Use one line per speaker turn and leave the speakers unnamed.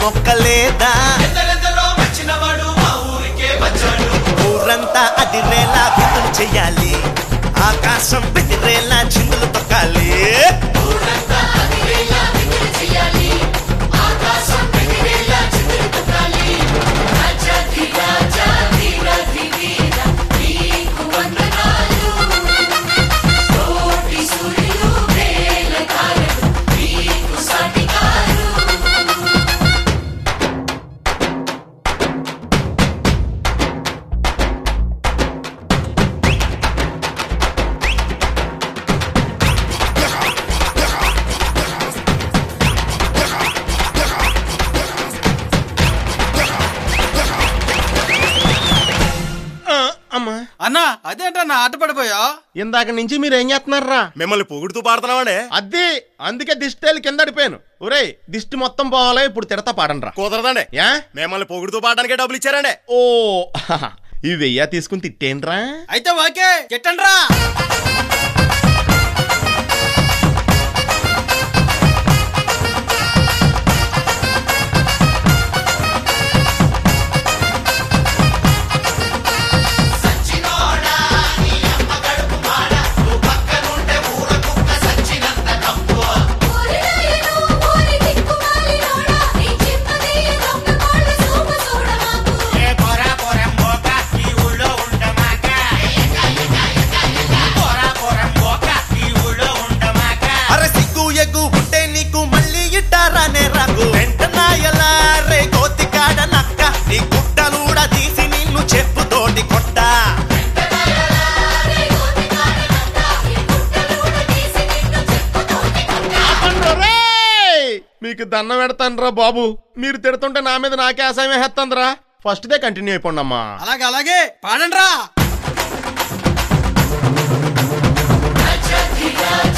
మొక్కలేదా ఊరంతా అదిరేలా విందులు చెయ్యాలి ఆకాశం బెదిరేలా చిందులు తొక్కాలి
అన్నా అదేంటన్నా ఆట పడిపోయా
ఇందాక నుంచి మీరేం చేస్తున్నారా
మిమ్మల్ని పొగుడుతూ పాడుతున్నామండి
అదే అందుకే దిష్టి కింద అడిపోయాను ఒరే దిష్టి మొత్తం పోవాలి ఇప్పుడు తిడతా పాడండ్రా
కుదరదండి మిమ్మల్ని పొగుడుతూ పాడడానికి డబ్బులు ఇచ్చారండి
ఓ ఇవి వెయ్య తీసుకుని తిట్టేండ్రా
అయితే ఓకే తిట్టండ్రా
మీకు దండం పెడతానురా బాబు మీరు తిడుతుంటే నా మీద నాకే అసహ్యం వేస్తాందిరా ఫస్ట్ దే కంటిన్యూ అయిపోండి అమ్మా
అలాగే అలాగే పాడండ్రా